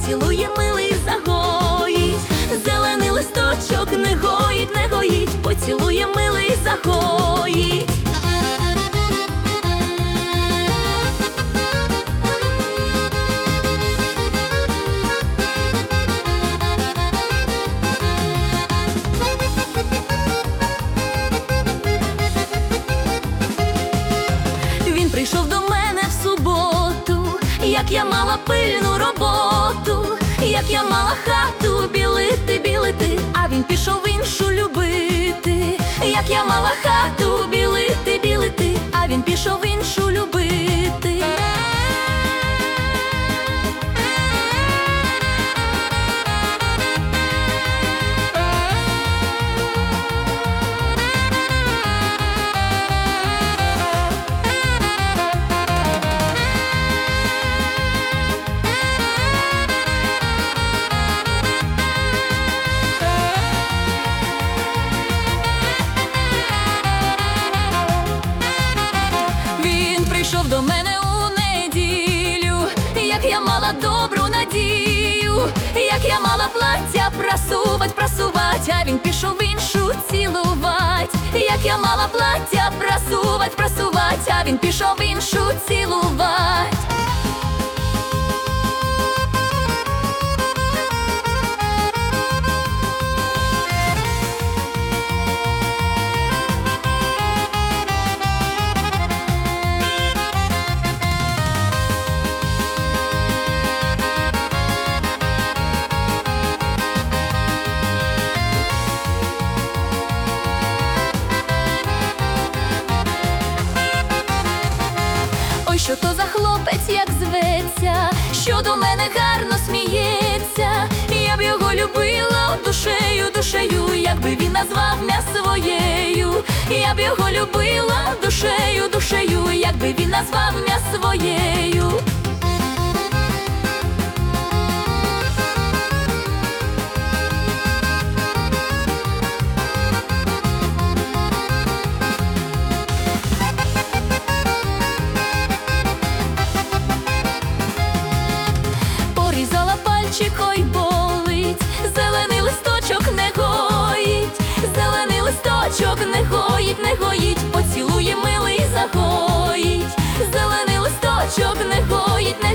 поцілує милий загоїть. Зелений листочок не гоїть, не гоїть, поцілує милий загоїть. Він прийшов до мене в суботу, як я мала пильну роботу, як я мала хату білити, білити, а він пішов іншу любити. Як я мала хату білити, білити, а він пішов іншу любити. Прийшов до мене у неділю, як я мала добру надію, як я мала плаття прасувать, прасувать, а він пішов іншу цілувать. Як я мала плаття прасувать, прасувать, а він пішов іншу цілувать. Ой, що то за хлопець, як зветься, що до мене гарно сміється. Я б його любила душею, душею, якби він назвав мене своєю. Я б його любила душею, душею, якби він назвав мене своєю. Ой, болить, зелений листочок не гоїть, зелений листочок не гоїть, не гоїть, поцілує милий загоїть. Зелений листочок не гоїть, не